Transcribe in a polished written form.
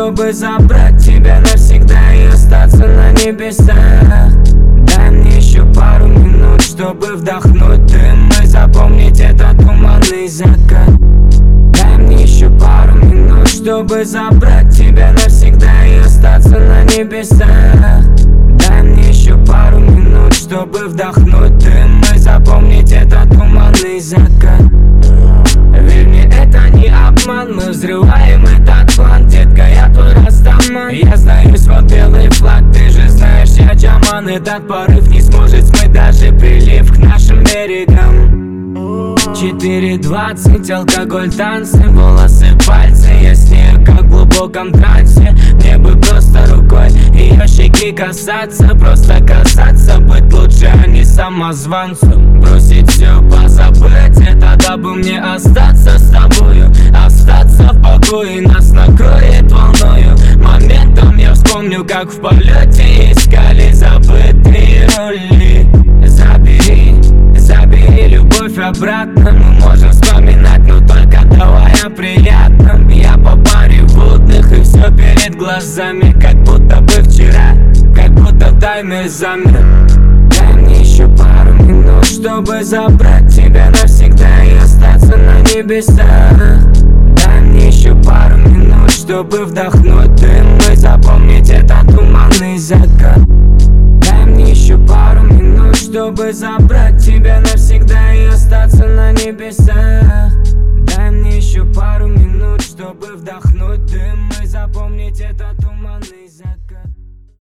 чтобы забрать тебя навсегда и остаться на небесах. Дай мне еще пару минут, чтобы вдохнуть дым и запомнить этот туманный закат. Дай мне еще пару минут, чтобы забрать тебя навсегда и остаться на небесах. Дай мне еще пару минут, чтобы вдохнуть дым и запомнить этот туманный закат. Верь мне, это не обман, мы взрываем этот план. Детка, я твой растаман. Я знаю свой белый флаг, ты же знаешь, я Джаман. Этот порыв не сможет смыть даже прилив к нашим берегам. 4:20, алкоголь, танцы, волосы, пальцы. Я с ней как в глубоком трансе. Мне бы просто рукой ее щеки касаться. Просто касаться, быть лучше, а не самозванцем. Бросить все, позабыть, это дабы мне остаться с тобою. Остаться в покое, нас накроет волною. Моментом я вспомню, как в полете искали забытые роли. Забери любовь обратно. Мы можем вспоминать, но только давай о приятном. Я по баре водных и все перед глазами, как будто бы вчера, как будто таймер замер. Дай мне еще пару минут, чтобы забрать тебя навсегда и остаться на небесах. Дай мне еще пару минут, чтобы вдохнуть дым и запомнить этот туманный закат. Дай мне еще пару минут, чтобы забрать тебя навсегда и остаться на небесах. Дай мне еще пару минут, чтобы вдохнуть дым и запомнить этот туманный закат.